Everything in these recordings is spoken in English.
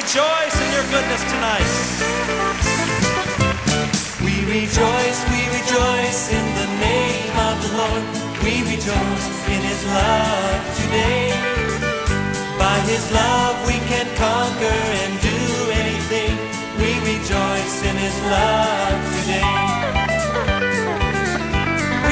rejoice in your goodness tonight. We rejoice in the name of the Lord. We rejoice in His love today. By His love we can conquer and do anything. We rejoice in His love today. We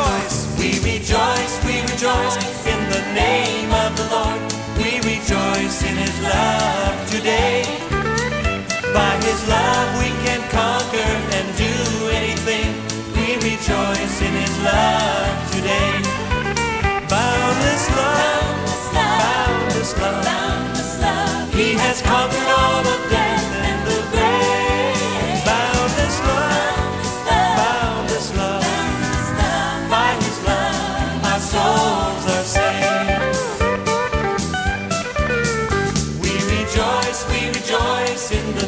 rejoice in the name of the Lord. We rejoice in His love today. By His love we can conquer and do anything. We rejoice in His love today. Boundless love, boundless love, boundless love. He has conquered all of death and the grave. Boundless love, boundless love, boundless love. By His love our souls are saved. We rejoice in the